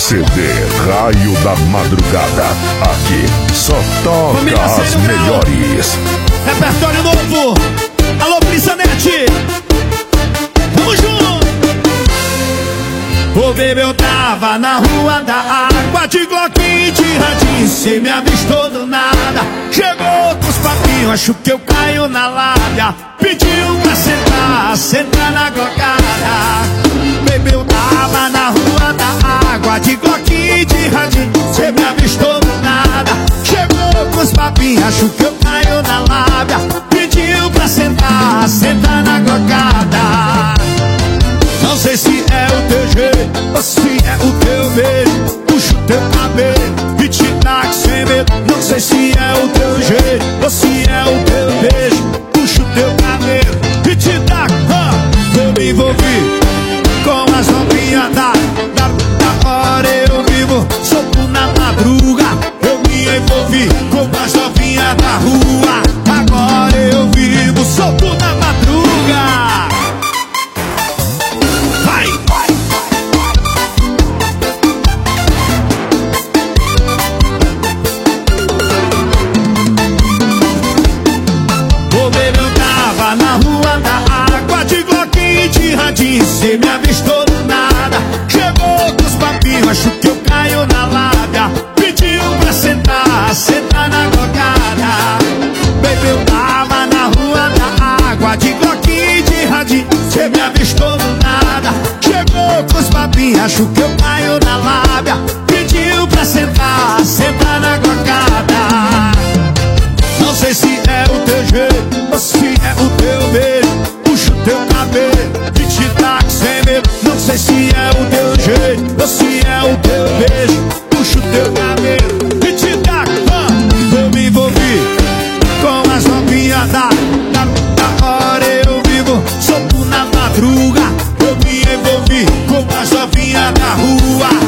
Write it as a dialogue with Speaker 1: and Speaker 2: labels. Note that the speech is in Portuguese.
Speaker 1: CD Raio da Madrugada. Aqui só toca as melhores.
Speaker 2: Repertório novo. Alô, Prissanete. Tamo junto. Ô, bebê, eu tava na rua da água, de gloquinho, de radinho, cê me avistou do nada. Chegou com os papinhos, acho que eu caio na lábia. Pediu pra sentar, sentar na glocada. Bebê, eu tava na rua da água, de gloquinho, de radinho, cê me avistou do nada. Chegou com os papinhos, acho que eu caio na lábia. Pediu pra sentar, sentar na glocada. Não sei se é o teu jeito ou se é o teu beijo. Puxa o teu cabelo e te dá sem medo. Não sei se é o teu jeito ou se é o teu beijo. Puxa o teu cabelo e te dá. Eu me envolvi com as novinhas da hora eu vivo solto na madruga. Eu me envolvi com as novinhas da rua. Agora eu vivo solto na madruga. Cê me avistou do nada. Chegou com os papinhos, acho que eu caio na lábia. Pediu pra sentar, sentar na glocada. Baby, eu tava na rua da água, de gloquinho, de radinho, cê me avistou do nada. Chegou com os papinhos, acho que eu caio na lábia. Pediu pra sentar, sentar na glocada. Não sei se é o teu jeito ou se é o teu beijo. Puxa o teu cabelo e te dá sem medo. Não sei se é o teu jeito ou se é o teu beijo. Puxa o teu cabelo e te dá. Eu me envolvi com as novinhas da hora eu vivo solto na madruga. Eu me envolvi com as novinhas da rua.